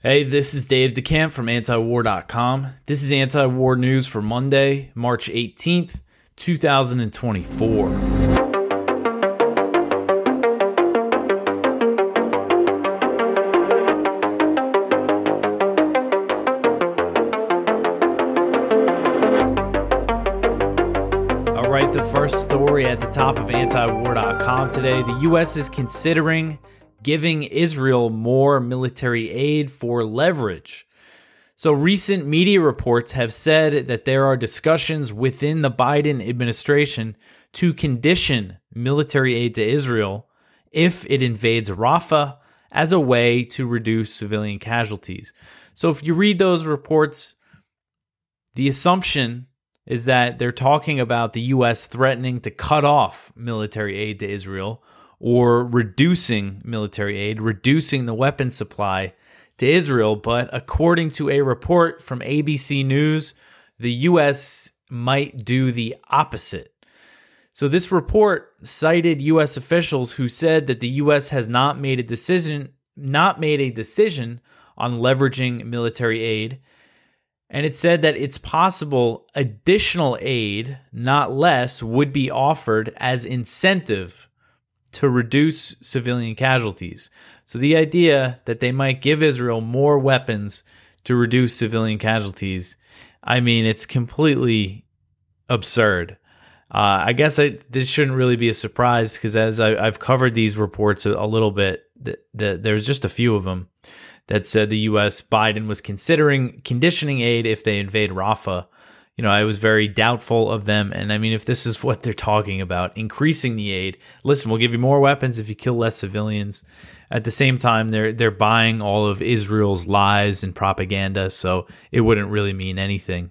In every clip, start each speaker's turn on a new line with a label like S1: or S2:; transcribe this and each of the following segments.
S1: Hey, this is Dave DeCamp from antiwar.com. This is anti-war news for Monday, March 18th, 2024. All right, the first story at the top of antiwar.com today. The U.S. is considering giving Israel more military aid for leverage. So recent media reports have said that there are discussions within the Biden administration to condition military aid to Israel if it invades Rafah as a way to reduce civilian casualties. So if you read those reports, the assumption is that they're talking about the U.S. threatening to cut off military aid to Israel or reducing military aid, reducing the weapon supply to Israel. But according to a report from ABC News, the U.S. might do the opposite. So this report cited U.S. officials who said that the U.S. has not made a decision on leveraging military aid. And it said that it's possible additional aid, not less, would be offered as incentive to reduce civilian casualties. So the idea that they might give Israel more weapons to reduce civilian casualties, I mean, it's completely absurd. I guess this shouldn't really be a surprise because as I've covered these reports a little bit, there's just a few of them that said the U.S. Biden was considering conditioning aid if they invade Rafah. You know, I was very doubtful of them. And I mean, if this is what they're talking about, increasing the aid, listen, we'll give you more weapons if you kill less civilians. At the same time, they're buying all of Israel's lies and propaganda, so it wouldn't really mean anything.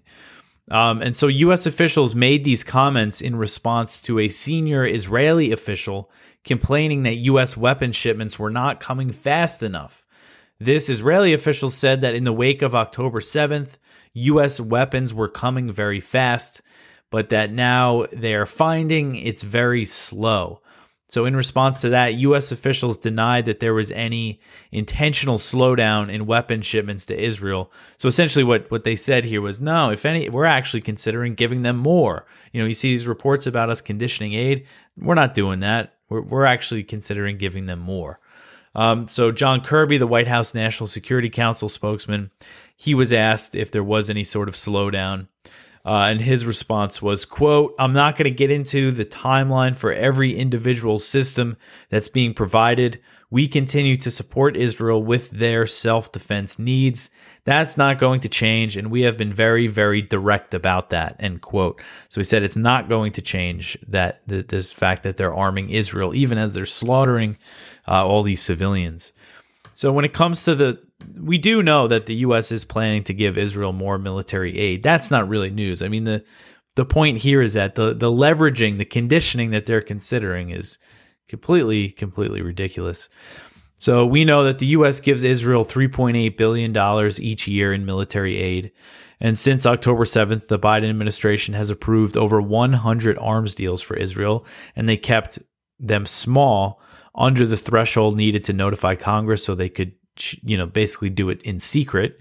S1: And so U.S. officials made these comments in response to a senior Israeli official complaining that U.S. weapon shipments were not coming fast enough. This Israeli official said that in the wake of October 7th, U.S. weapons were coming very fast, but that now they are finding it's very slow. So in response to that, U.S. officials denied that there was any intentional slowdown in weapon shipments to Israel. So essentially what they said here was, no, if any, we're actually considering giving them more. You know, you see these reports about us conditioning aid. We're not doing that. We're actually considering giving them more. So John Kirby, the White House National Security Council spokesman, he was asked if there was any sort of slowdown, and his response was, quote, "I'm not going to get into the timeline for every individual system that's being provided. We continue to support Israel with their self-defense needs. That's not going to change, and we have been very, very direct about that," end quote. So he said it's not going to change this fact that they're arming Israel, even as they're slaughtering all these civilians. So when it comes to we do know that the U.S. is planning to give Israel more military aid. That's not really news. I mean, the point here is that the leveraging, the conditioning that they're considering is completely ridiculous. So we know that the U.S. gives Israel $3.8 billion each year in military aid. And since October 7th, the Biden administration has approved over 100 arms deals for Israel, and they kept them small under the threshold needed to notify Congress so they could, basically do it in secret,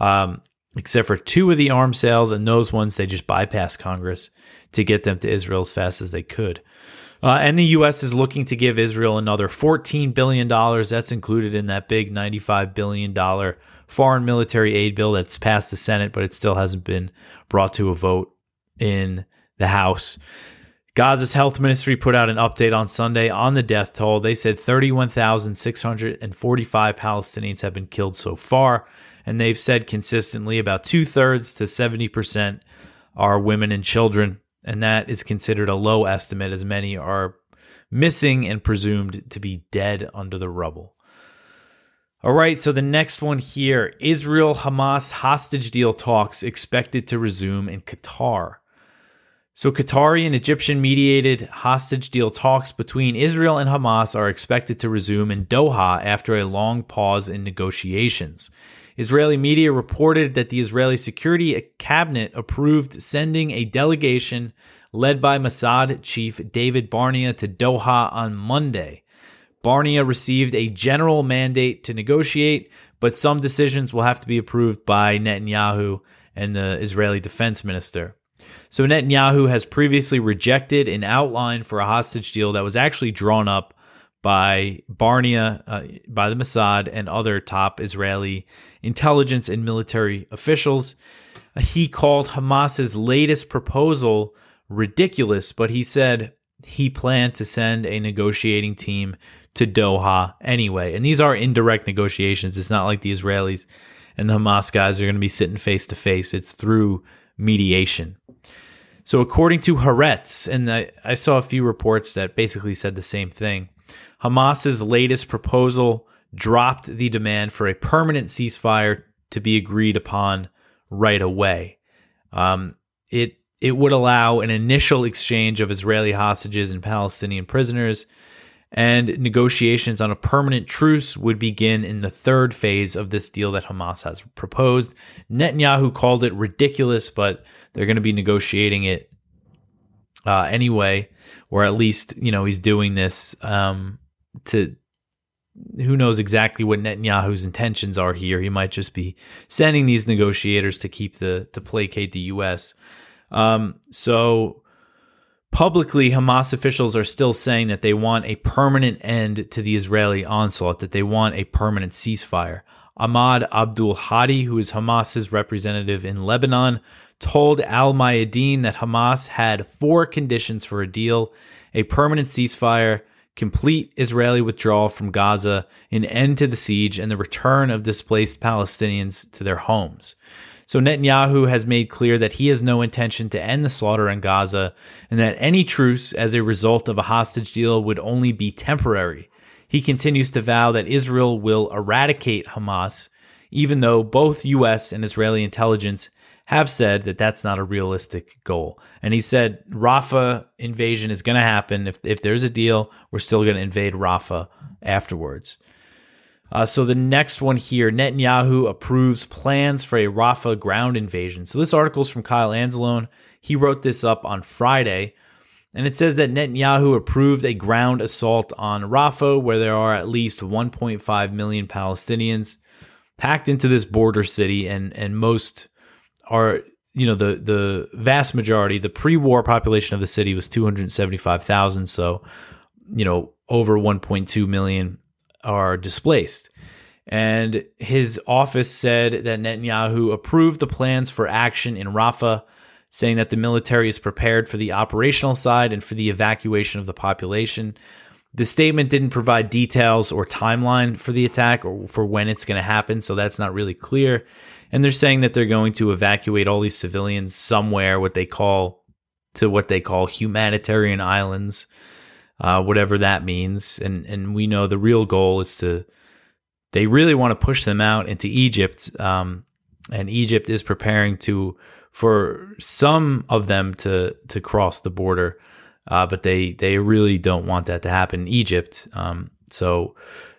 S1: except for two of the arms sales, and those ones they just bypassed Congress to get them to Israel as fast as they could. And the U.S. is looking to give Israel another $14 billion. That's included in that big $95 billion foreign military aid bill that's passed the Senate, but it still hasn't been brought to a vote in the House. Gaza's health ministry put out an update on Sunday on the death toll. They said 31,645 Palestinians have been killed so far, and they've said consistently about 2/3 to 70% are women and children, and that is considered a low estimate as many are missing and presumed to be dead under the rubble. All right, so the next one here, Israel-Hamas hostage deal talks expected to resume in Qatar. So Qatari and Egyptian-mediated hostage deal talks between Israel and Hamas are expected to resume in Doha after a long pause in negotiations. Israeli media reported that the Israeli Security Cabinet approved sending a delegation led by Mossad chief David Barnea to Doha on Monday. Barnea received a general mandate to negotiate, but some decisions will have to be approved by Netanyahu and the Israeli defense minister. So Netanyahu has previously rejected an outline for a hostage deal that was actually drawn up by Barnea, by the Mossad, and other top Israeli intelligence and military officials. He called Hamas's latest proposal ridiculous, but he said he planned to send a negotiating team to Doha anyway. And these are indirect negotiations. It's not like the Israelis and the Hamas guys are going to be sitting face to face. It's through mediation. So according to Haaretz, and I saw a few reports that basically said the same thing, Hamas's latest proposal dropped the demand for a permanent ceasefire to be agreed upon right away. It would allow an initial exchange of Israeli hostages and Palestinian prisoners, and negotiations on a permanent truce would begin in the third phase of this deal that Hamas has proposed. Netanyahu called it ridiculous, but they're going to be negotiating it anyway, or at least, he's doing this to, who knows exactly what Netanyahu's intentions are here. He might just be sending these negotiators to placate the U.S. So publicly, Hamas officials are still saying that they want a permanent end to the Israeli onslaught, that they want a permanent ceasefire. Ahmad Abdul Hadi, who is Hamas's representative in Lebanon, told Al Mayadeen that Hamas had 4 conditions for a deal: a permanent ceasefire, complete Israeli withdrawal from Gaza, an end to the siege, and the return of displaced Palestinians to their homes. So Netanyahu has made clear that he has no intention to end the slaughter in Gaza, and that any truce as a result of a hostage deal would only be temporary. He continues to vow that Israel will eradicate Hamas, even though both U.S. and Israeli intelligence have said that that's not a realistic goal. And he said Rafah invasion is going to happen. If there's a deal, we're still going to invade Rafah afterwards. So the next one here, Netanyahu approves plans for a Rafah ground invasion. So this article is from Kyle Anzalone. He wrote this up on Friday, and it says that Netanyahu approved a ground assault on Rafah, where there are at least 1.5 million Palestinians packed into this border city, and most are, the vast majority, the pre-war population of the city was 275,000, so, over 1.2 million are displaced. And his office said that Netanyahu approved the plans for action in Rafah, saying that the military is prepared for the operational side and for the evacuation of the population. The statement didn't provide details or timeline for the attack or for when it's going to happen, so that's not really clear. And they're saying that they're going to evacuate all these civilians somewhere, what they call humanitarian islands, whatever that means. And we know the real goal is they really want to push them out into Egypt. And Egypt is preparing for some of them to cross the border. But they really don't want that to happen in Egypt. So,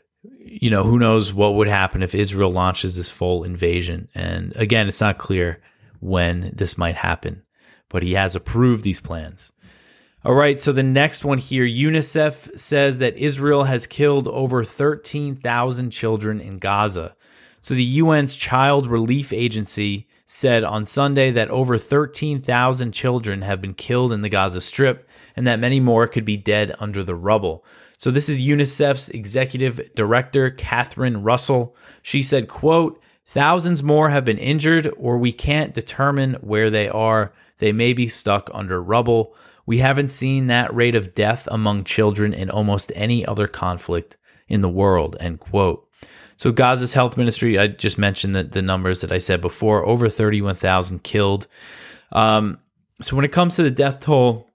S1: who knows what would happen if Israel launches this full invasion. And again, it's not clear when this might happen, but he has approved these plans. All right, so the next one here, UNICEF says that Israel has killed over 13,000 children in Gaza. So the UN's Child Relief Agency said on Sunday that over 13,000 children have been killed in the Gaza Strip, and that many more could be dead under the rubble. So this is UNICEF's executive director, Catherine Russell. She said, quote, "Thousands more have been injured, or we can't determine where they are. They may be stuck under rubble. We haven't seen that rate of death among children in almost any other conflict in the world," end quote. So Gaza's health ministry, I just mentioned the numbers that I said before, over 31,000 killed. So when it comes to the death toll,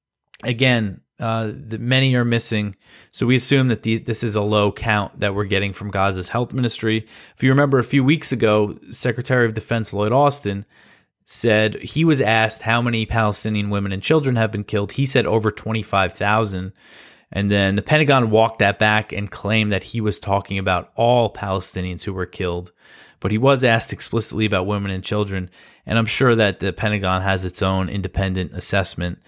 S1: again, many are missing. So we assume that this is a low count that we're getting from Gaza's health ministry. If you remember a few weeks ago, Secretary of Defense Lloyd Austin said he was asked how many Palestinian women and children have been killed. He said over 25,000. And then the Pentagon walked that back and claimed that he was talking about all Palestinians who were killed. But he was asked explicitly about women and children. And I'm sure that the Pentagon has its own independent assessment.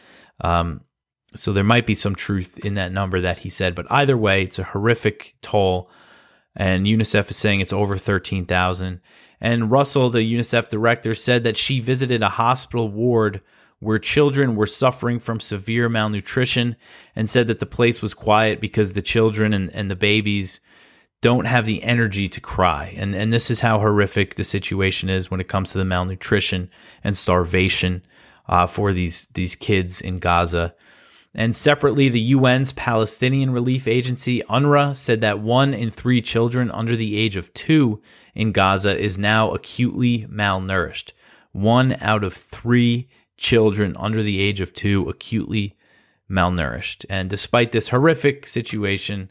S1: So there might be some truth in that number that he said. But either way, it's a horrific toll. and UNICEF is saying it's over 13,000. And Russell, the UNICEF director, said that she visited a hospital ward where children were suffering from severe malnutrition, and said that the place was quiet because the children and the babies don't have the energy to cry. And this is how horrific the situation is when it comes to the malnutrition and starvation for these kids in Gaza. And separately, the UN's Palestinian Relief Agency, UNRWA, said that 1 in 3 children under the age of 2 in Gaza is now acutely malnourished. 1 out of 3 children under the age of 2 acutely malnourished. And despite this horrific situation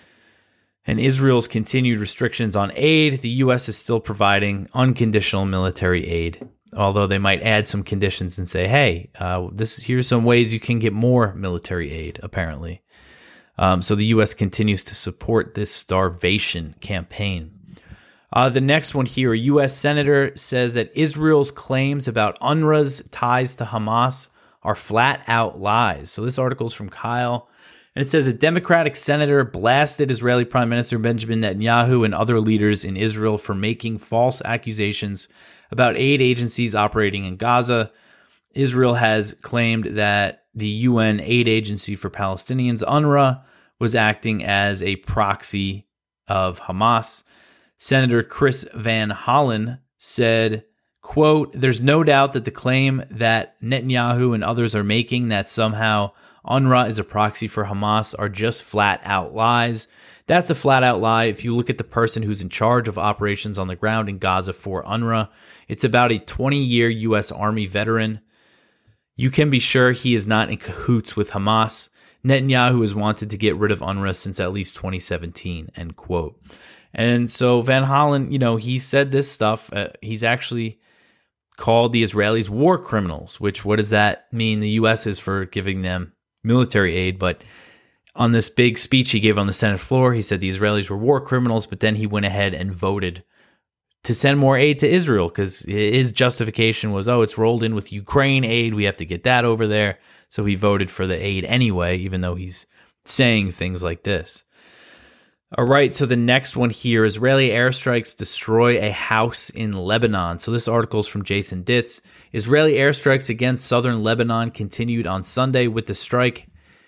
S1: and Israel's continued restrictions on aid, the U.S. is still providing unconditional military aid, although they might add some conditions and say, hey, here's some ways you can get more military aid, apparently. So the U.S. continues to support this starvation campaign. The next one here, a U.S. senator says that Israel's claims about UNRWA's ties to Hamas are flat-out lies. So this article is from Kyle, and it says a Democratic senator blasted Israeli Prime Minister Benjamin Netanyahu and other leaders in Israel for making false accusations about aid agencies operating in Gaza. Israel has claimed that the UN Aid Agency for Palestinians, UNRWA, was acting as a proxy of Hamas. Senator Chris Van Hollen said, quote, "There's no doubt that the claim that Netanyahu and others are making that somehow UNRWA is a proxy for Hamas are just flat-out lies. That's a flat-out lie if you look at the person who's in charge of operations on the ground in Gaza for UNRWA. It's about a 20-year U.S. Army veteran. You can be sure he is not in cahoots with Hamas. Netanyahu has wanted to get rid of UNRWA since at least 2017, end quote." And so Van Hollen, he said this stuff. He's actually called the Israelis war criminals, which, what does that mean? The U.S. is for giving them military aid, but on this big speech he gave on the Senate floor, he said the Israelis were war criminals, but then he went ahead and voted to send more aid to Israel because his justification was, it's rolled in with Ukraine aid, we have to get that over there. So he voted for the aid anyway, even though he's saying things like this. All right, so the next one here, Israeli airstrikes destroy a house in Lebanon. So this article is from Jason Ditz. Israeli airstrikes against southern Lebanon continued on Sunday with the strike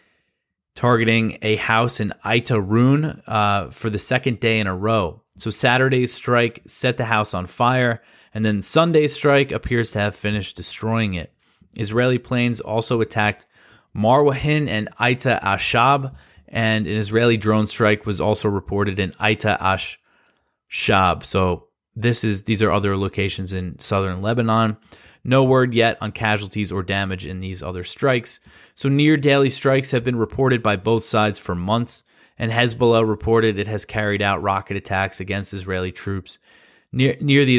S1: targeting a house in Aita Run for the second day in a row. So Saturday's strike set the house on fire, and then Sunday's strike appears to have finished destroying it. Israeli planes also attacked Marwahin and Aita Ashab, and an Israeli drone strike was also reported in Aita Ashab. So these are other locations in southern Lebanon. No word yet on casualties or damage in these other strikes. So near-daily strikes have been reported by both sides for months, and Hezbollah reported it has carried out rocket attacks against Israeli troops near the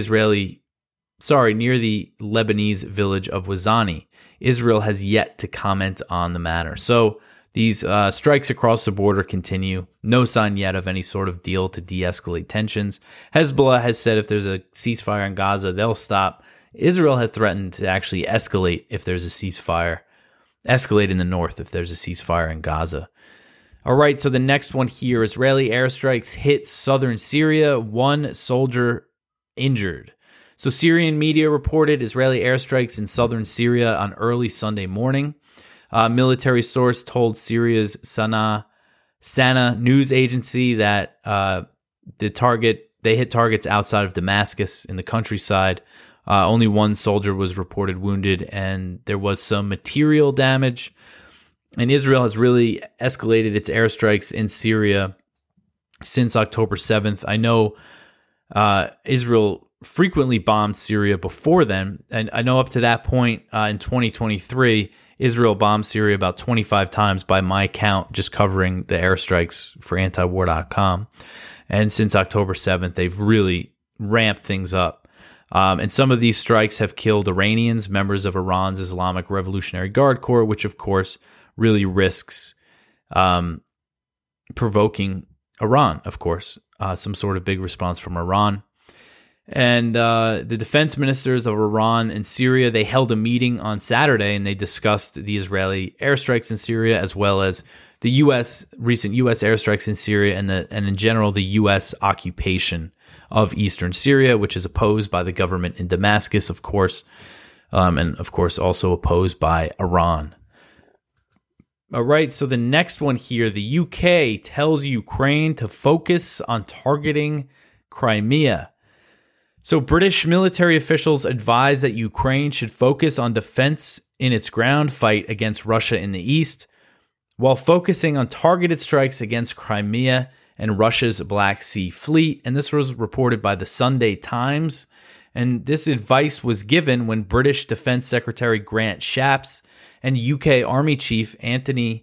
S1: Lebanese village of Wazani. Israel has yet to comment on the matter. So these strikes across the border continue. No sign yet of any sort of deal to de-escalate tensions. Hezbollah has said if there's a ceasefire in Gaza, they'll stop. Israel has threatened to actually escalate if there's a ceasefire. Escalate in the north if there's a ceasefire in Gaza. All right, so the next one here, Israeli airstrikes hit southern Syria, 1 soldier injured. So Syrian media reported Israeli airstrikes in southern Syria on early Sunday morning. Military source told Syria's Sana news agency that they hit targets outside of Damascus in the countryside. Only 1 soldier was reported wounded, and there was some material damage. And Israel has really escalated its airstrikes in Syria since October 7th. I know Israel frequently bombed Syria before then, and I know up to that point in 2023, Israel bombed Syria about 25 times by my count, just covering the airstrikes for antiwar.com. And since October 7th, they've really ramped things up. And some of these strikes have killed Iranians, members of Iran's Islamic Revolutionary Guard Corps, which of course really risks provoking Iran, of course, some sort of big response from Iran. And the defense ministers of Iran and Syria, they held a meeting on Saturday, and they discussed the Israeli airstrikes in Syria, as well as the recent U.S. airstrikes in Syria, and in general the U.S. occupation of eastern Syria, which is opposed by the government in Damascus, of course, and of course also opposed by Iran. All right, so the next one here, the UK tells Ukraine to focus on targeting Crimea. So British military officials advise that Ukraine should focus on defense in its ground fight against Russia in the east, while focusing on targeted strikes against Crimea and Russia's Black Sea Fleet. And this was reported by the Sunday Times. And this advice was given when British Defense Secretary Grant Shapps and UK Army Chief Anthony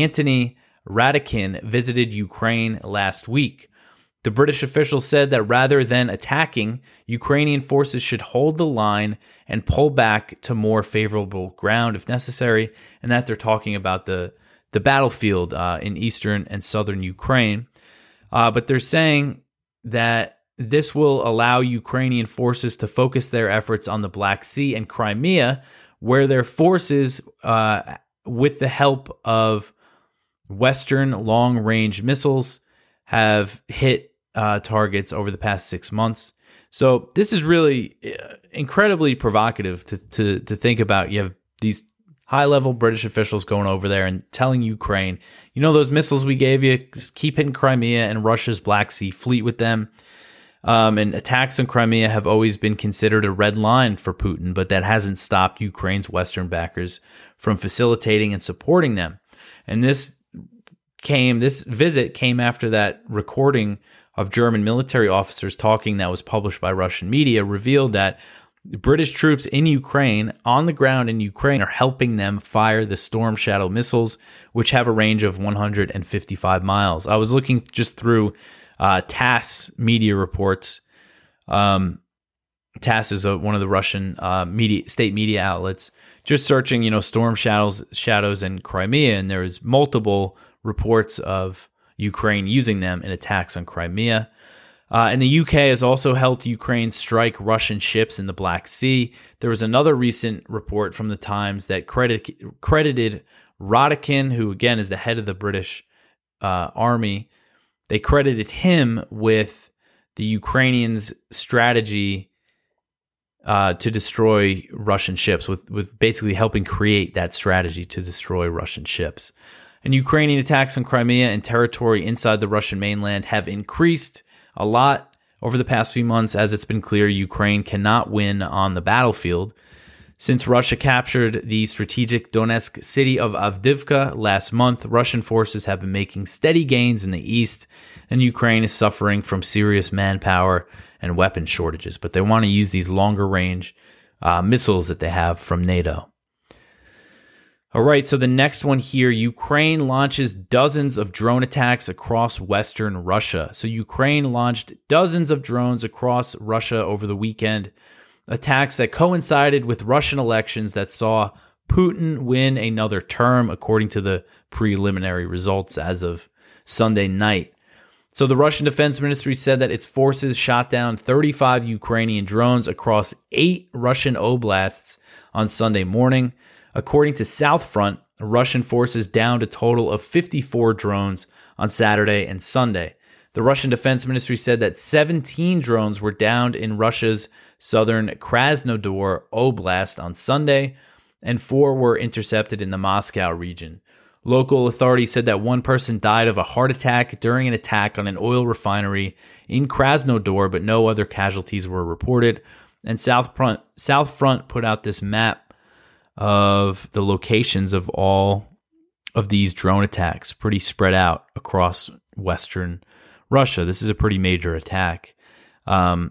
S1: Radakin visited Ukraine last week. The British officials said that rather than attacking, Ukrainian forces should hold the line and pull back to more favorable ground if necessary, and that they're talking about the battlefield in eastern and southern Ukraine. But they're saying that this will allow Ukrainian forces to focus their efforts on the Black Sea and Crimea, where their forces, with the help of Western long-range missiles, have hit targets over the past 6 months. So this is really incredibly provocative to think about. You have these high-level British officials going over there and telling Ukraine, you know, those missiles we gave you, keep hitting Crimea and Russia's Black Sea Fleet with them. And attacks on Crimea have always been considered a red line for Putin, but that hasn't stopped Ukraine's Western backers from facilitating and supporting them. And this visit came after that recording of German military officers talking that was published by Russian media revealed that British troops in Ukraine, on the ground in Ukraine, are helping them fire the Storm Shadow missiles, which have a range of 155 miles. I was looking just through TASS media reports. TASS is one of the Russian state media outlets. Just searching, Storm Shadows in Crimea, and there is multiple reports of Ukraine using them in attacks on Crimea. And the UK has also helped Ukraine strike Russian ships in the Black Sea. There was another recent report from the Times that credited Radakin, who again is the head of the British army. They credited him with the Ukrainians' strategy to destroy Russian ships, with basically helping create that strategy to destroy Russian ships. And Ukrainian attacks on Crimea and territory inside the Russian mainland have increased a lot over the past few months, as it's been clear Ukraine cannot win on the battlefield. Since Russia captured the strategic Donetsk city of Avdiivka last month, Russian forces have been making steady gains in the east, and Ukraine is suffering from serious manpower and weapon shortages. But they want to use these longer-range missiles that they have from NATO. All right, so the next one here, Ukraine launches dozens of drone attacks across western Russia. So Ukraine launched dozens of drones across Russia over the weekend, attacks that coincided with Russian elections that saw Putin win another term, according to the preliminary results as of Sunday night. So the Russian Defense Ministry said that its forces shot down 35 Ukrainian drones across 8 Russian oblasts on Sunday morning. According to South Front, Russian forces downed a total of 54 drones on Saturday and Sunday. The Russian Defense Ministry said that 17 drones were downed in Russia's southern Krasnodar Oblast on Sunday, and 4 were intercepted in the Moscow region. Local authorities said that one person died of a heart attack during an attack on an oil refinery in Krasnodar, but no other casualties were reported. And South Front put out this map of the locations of all of these drone attacks, pretty spread out across western Russia. This is a pretty major attack. And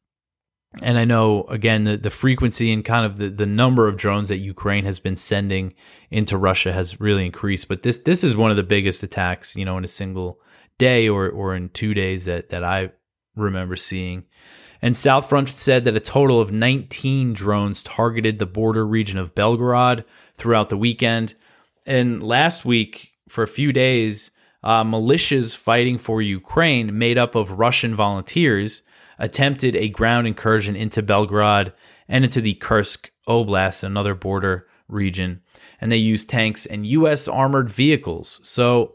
S1: I know, again, the frequency and kind of the number of drones that Ukraine has been sending into Russia has really increased. But this is one of the biggest attacks, in a single day or in 2 days that I remember seeing. And South Front said that a total of 19 drones targeted the border region of Belgorod throughout the weekend. And last week, for a few days, militias fighting for Ukraine, made up of Russian volunteers, attempted a ground incursion into Belgrade and into the Kursk Oblast, another border region, and they used tanks and U.S. armored vehicles. So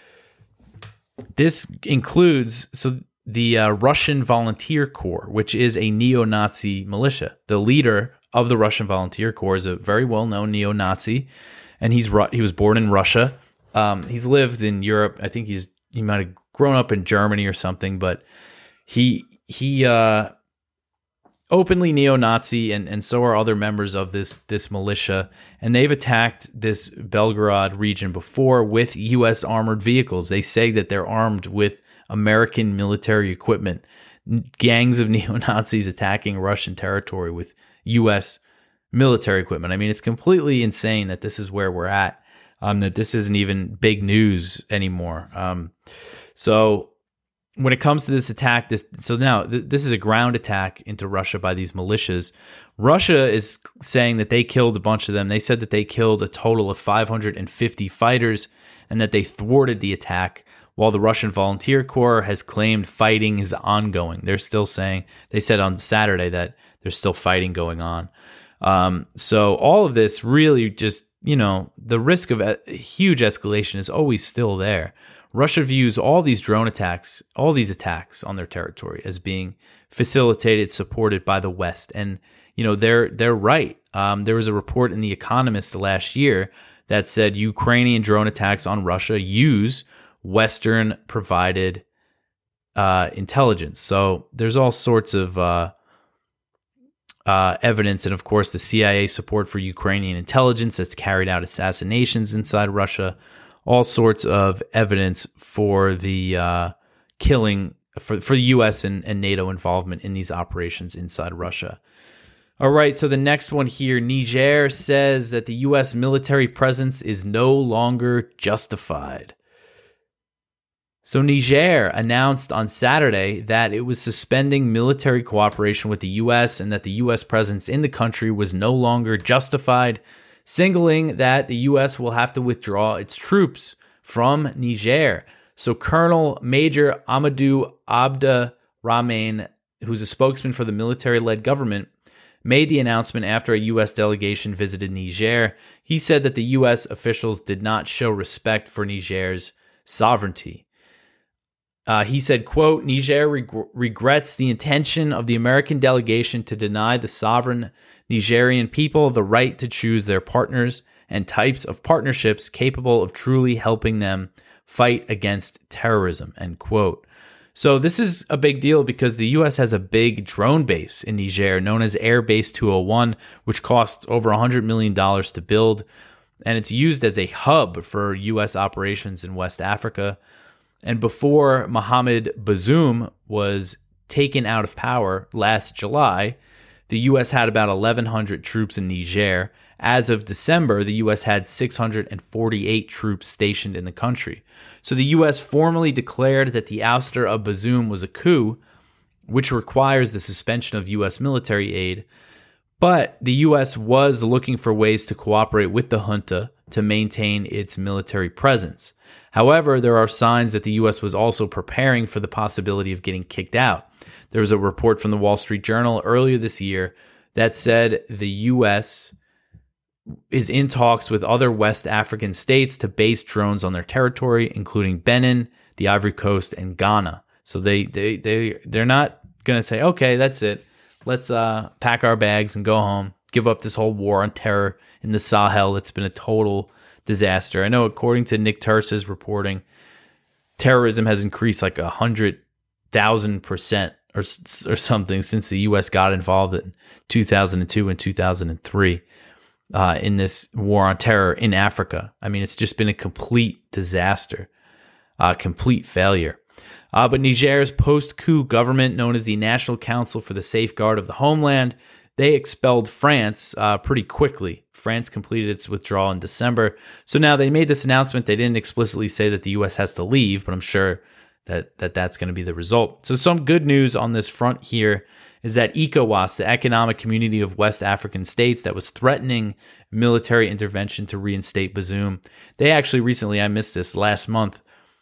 S1: this includes the Russian Volunteer Corps, which is a neo-Nazi militia. The leader of the Russian Volunteer Corps is a very well-known neo-Nazi, and he was born in Russia. He's lived in Europe. I think he might have grown up in Germany or something, but he openly neo-Nazi, and so are other members of this militia, and they've attacked this Belgorod region before with U.S. armored vehicles. They say that they're armed with American military equipment. Gangs of neo-Nazis attacking Russian territory with U.S. military equipment. I mean, it's completely insane that this is where we're at, that this isn't even big news anymore. So when it comes to this attack, this is a ground attack into Russia by these militias. Russia is saying that they killed a bunch of them. They said that they killed a total of 550 fighters and that they thwarted the attack, while the Russian Volunteer Corps has claimed fighting is ongoing. They're still saying, they said on Saturday that there's still fighting going on. So all of this really just, the risk of a huge escalation is always still there. Russia views all these drone attacks, all these attacks on their territory as being facilitated, supported by the West. And, they're right. There was a report in The Economist last year that said Ukrainian drone attacks on Russia use Western provided intelligence. So there's all sorts of evidence. And of course, the CIA support for Ukrainian intelligence that's carried out assassinations inside Russia. All sorts of evidence for the killing, for the U.S. and NATO involvement in these operations inside Russia. All right, so the next one here, Niger says that the U.S. military presence is no longer justified. So Niger announced on Saturday that it was suspending military cooperation with the U.S. and that the U.S. presence in the country was no longer justified, signaling that the U.S. will have to withdraw its troops from Niger. So Colonel Major Amadou Abderrahmane, who's a spokesman for the military-led government, made the announcement after a U.S. delegation visited Niger. He said that the U.S. officials did not show respect for Niger's sovereignty. He said, quote, Niger regrets the intention of the American delegation to deny the sovereign Nigerian people the right to choose their partners and types of partnerships capable of truly helping them fight against terrorism, end quote. So this is a big deal because the U.S. has a big drone base in Niger known as Air Base 201, which costs over $100 million to build, and it's used as a hub for U.S. operations in West Africa. And before Mohamed Bazoum was taken out of power last July, the U.S. had about 1,100 troops in Niger. As of December, the U.S. had 648 troops stationed in the country. So the U.S. formally declared that the ouster of Bazoum was a coup, which requires the suspension of U.S. military aid. But the U.S. was looking for ways to cooperate with the junta to maintain its military presence. However, there are signs that the U.S. was also preparing for the possibility of getting kicked out. There was a report from the Wall Street Journal earlier this year that said the U.S. is in talks with other West African states to base drones on their territory, including Benin, the Ivory Coast, and Ghana. So they're not going to say, okay, that's it. Let's pack our bags and go home, give up this whole war on terror in the Sahel. It's been a total disaster. I know according to Nick Turse's reporting, terrorism has increased like 100,000% or something since the U.S. got involved in 2002 and 2003 in this war on terror in Africa. I mean, it's just been a complete disaster, complete failure. But Niger's post-coup government, known as the National Council for the Safeguard of the Homeland, they expelled France pretty quickly. France completed its withdrawal in December. So now they made this announcement. They didn't explicitly say that the U.S. has to leave, but I'm sure that's going to be the result. So some good news on this front here is that ECOWAS, the Economic Community of West African States that was threatening military intervention to reinstate Bazoum, they actually recently, I missed this last month,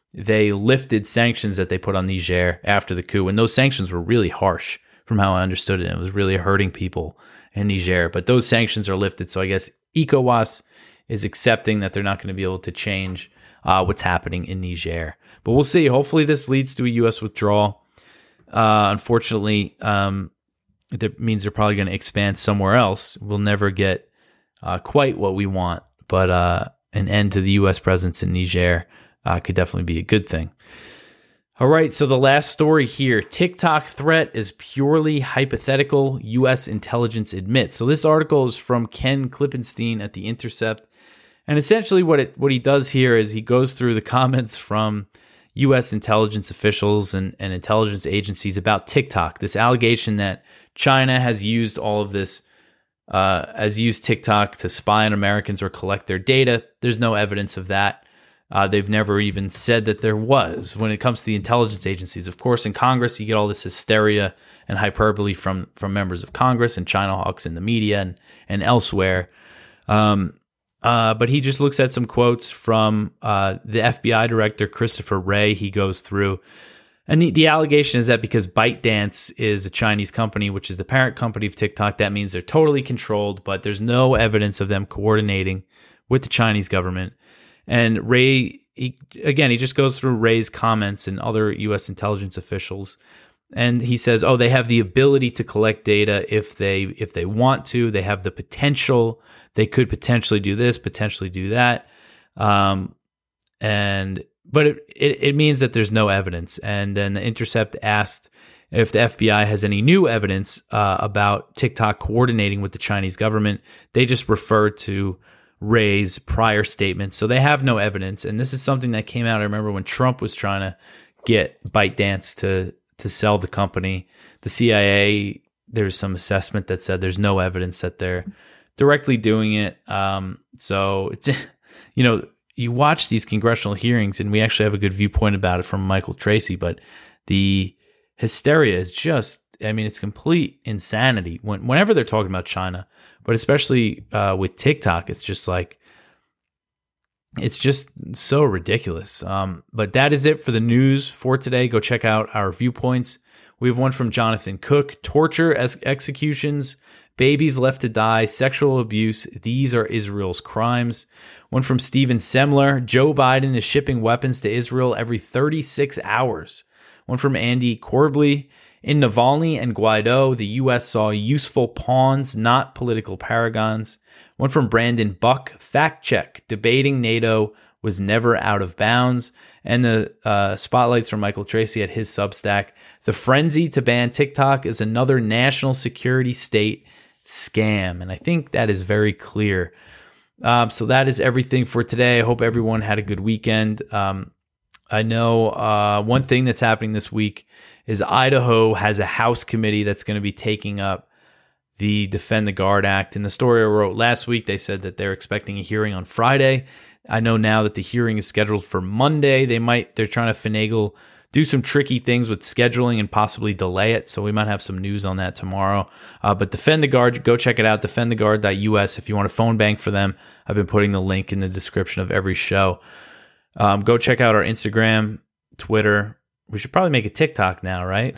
S1: they lifted sanctions that they put on Niger after the coup. And those sanctions were really harsh from how I understood it. It was really hurting people in Niger. But those sanctions are lifted. So I guess ECOWAS is accepting that they're not going to be able to change what's happening in Niger. But we'll see. Hopefully this leads to a U.S. withdrawal. Unfortunately, that means they're probably going to expand somewhere else. We'll never get quite what we want. But an end to the U.S. presence in Niger could definitely be a good thing. All right, so the last story here. TikTok threat is purely hypothetical, U.S. intelligence admits. So this article is from Ken Klippenstein at The Intercept. And essentially what he does here is he goes through the comments from U.S. intelligence officials and intelligence agencies about TikTok, this allegation that China has used all of this, has used TikTok to spy on Americans or collect their data. There's no evidence of that. They've never even said that there was. When it comes to the intelligence agencies, of course, in Congress, you get all this hysteria and hyperbole from members of Congress and China hawks in the media and elsewhere. But he just looks at some quotes from the FBI director, Christopher Wray. He goes through, and the allegation is that because ByteDance is a Chinese company, which is the parent company of TikTok, that means they're totally controlled, but there's no evidence of them coordinating with the Chinese government. And Wray, he just goes through Wray's comments and other U.S. intelligence officials, and he says, "Oh, they have the ability to collect data if they want to. They have the potential. They could potentially do this, potentially do that." But it means that there's no evidence. And then The Intercept asked if the FBI has any new evidence about TikTok coordinating with the Chinese government. They just referred to Wray's prior statements. So they have no evidence. And this is something that came out, I remember, when Trump was trying to get ByteDance to sell the company. The CIA, there's some assessment that said there's no evidence that they're directly doing it. So it's, you watch these congressional hearings, and we actually have a good viewpoint about it from Michael Tracy, but the hysteria is just, it's complete insanity whenever they're talking about China, but especially with TikTok, it's just like, it's just so ridiculous. But that is it for the news for today. Go check out our viewpoints. We have one from Jonathan Cook: torture, executions, babies left to die, sexual abuse. These are Israel's crimes. One from Steven Semler: Joe Biden is shipping weapons to Israel every 36 hours. One from Andy Corbley: in Navalny and Guaido, the U.S. saw useful pawns, not political paragons. One from Brandon Buck: fact check, debating NATO was never out of bounds. And the spotlights from Michael Tracy at his Substack: the frenzy to ban TikTok is another national security state scam. And I think that is very clear. So that is everything for today. I hope everyone had a good weekend. I know one thing that's happening this week is Idaho has a House committee that's going to be taking up the Defend the Guard Act. In the story I wrote last week, they said that they're expecting a hearing on Friday. I know now that the hearing is scheduled for Monday. They're trying to finagle, do some tricky things with scheduling and possibly delay it. So we might have some news on that tomorrow. But Defend the Guard, go check it out, defendtheguard.us. If you want a phone bank for them, I've been putting the link in the description of every show. Go check out our Instagram, Twitter. We should probably make a TikTok now, right?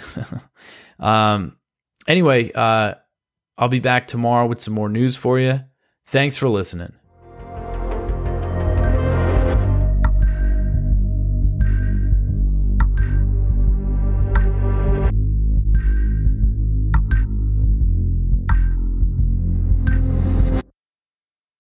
S1: Anyway, I'll be back tomorrow with some more news for you. Thanks for listening.